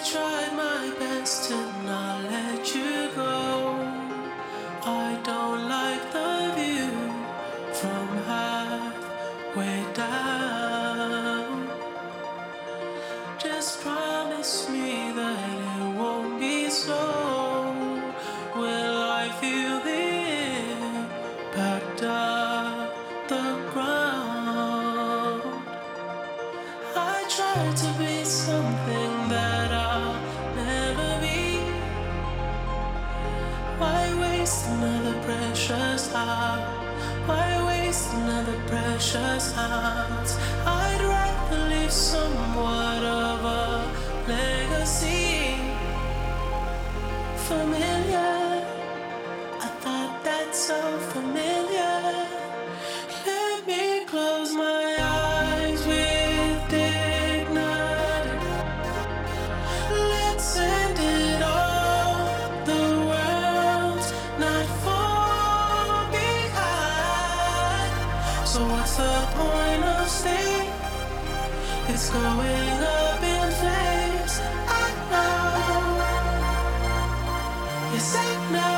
tried my best to not let you go. I don't like the view from halfway down. Just promise me that it won't be slow. Will I feel the impact of the ground? I tried to be something that I'll never be. Why waste another precious hour? Why waste another precious hour? I'd rather leave somewhat of a legacy. Familiar, I thought that's so familiar. Let me close my eyes with dignity. Let's end it all. The world's not far behind. So what's the point of staying? It's going up in flames. I know. Yes, I know.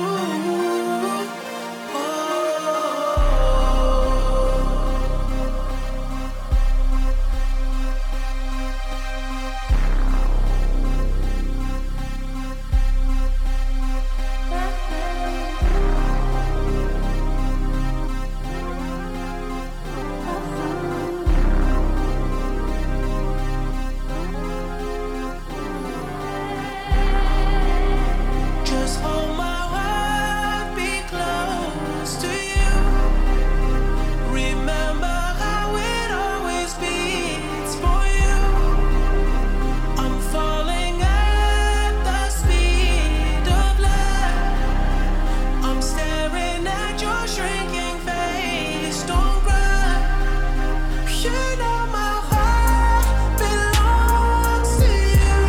Just hold my heart, be close to you. Remember how it always beats for you. I'm falling at the speed of light. I'm staring at your shrinking face. Don't cry. You know my heart belongs to you.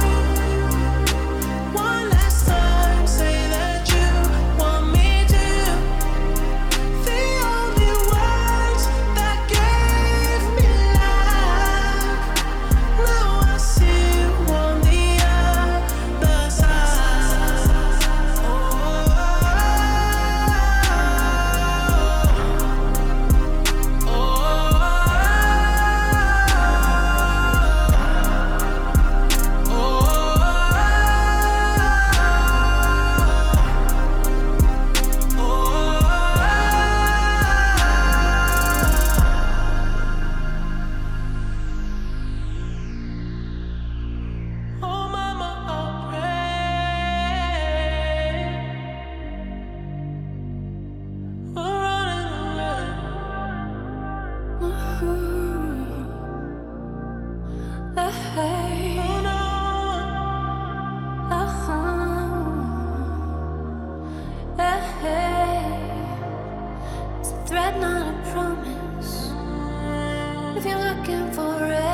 One last time, say that you want me to. The only words that gave me life. Now I see you on the other side. Oh, mama, I'll pray. We're running away. Oh, no. It's a threat, not a promise. If you're looking for it.